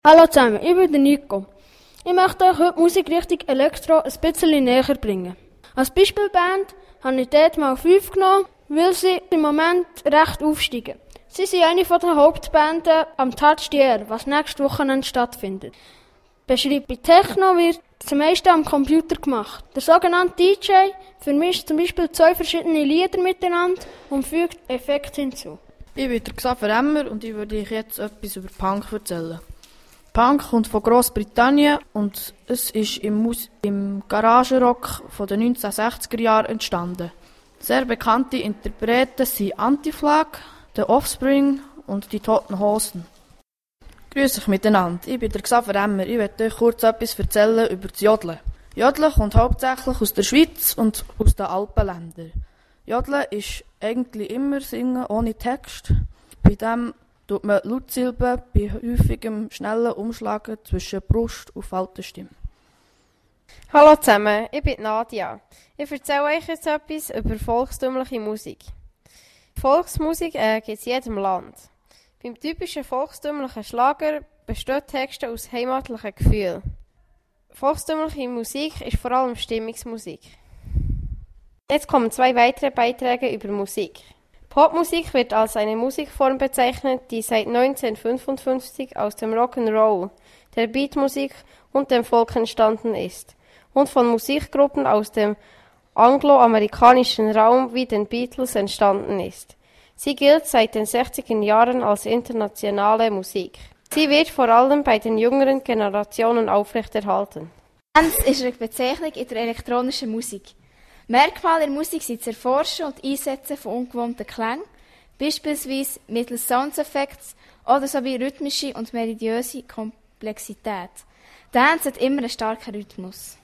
Hallo zusammen, ich bin der Nico. Ich möchte euch heute die Musikrichtung Elektro ein bisschen näher bringen. Als Beispielband habe ich dort mal 5 genommen, weil sie im Moment recht aufsteigen. Sie sind eine der Hauptbanden am Touch the Air, was nächste Wochenende stattfindet. Beschreibt bei Techno wird das meiste am Computer gemacht. Der sogenannte DJ vermischt zum Beispiel 2 verschiedene Lieder miteinander und fügt Effekte hinzu. Ich bin der Xaver Emmer und ich würde euch jetzt etwas über Punk erzählen. Punk kommt von Grossbritannien und es ist im Garagenrock von den 1960er Jahren entstanden. Sehr bekannte Interpreten sind Anti-Flag, The Offspring und die Toten Hosen. Grüß euch miteinander, ich bin der Xaver Emmer. Ich werde euch kurz etwas erzählen über das Jodeln. Jodeln kommt hauptsächlich aus der Schweiz und aus den Alpenländern. Jodeln ist eigentlich immer Singen ohne Text. Bei dem tut man Lautsilben bei häufigem schnellen Umschlagen zwischen Brust und Faltenstimme. Hallo zusammen, ich bin Nadia. Ich erzähle euch jetzt etwas über volkstümliche Musik. Volksmusik gibt es in jedem Land. Beim typischen volkstümlichen Schlager bestehen Texte aus heimatlichen Gefühlen. Volkstümliche Musik ist vor allem Stimmungsmusik. Jetzt kommen 2 weitere Beiträge über Musik. Popmusik wird als eine Musikform bezeichnet, die seit 1955 aus dem Rock'n'Roll, der Beatmusik und dem Folk entstanden ist und von Musikgruppen aus dem angloamerikanischen Raum wie den Beatles entstanden ist. Sie gilt seit den 60er Jahren als internationale Musik. Sie wird vor allem bei den jüngeren Generationen aufrechterhalten. Dance ist eine Bezeichnung in der elektronischen Musik. Merkmale der Musik sind das Erforschen und Einsetzen von ungewohnten Klängen, beispielsweise mittels Soundeffekts oder sowie rhythmische und melodiöse Komplexität. Dance hat immer einen starken Rhythmus.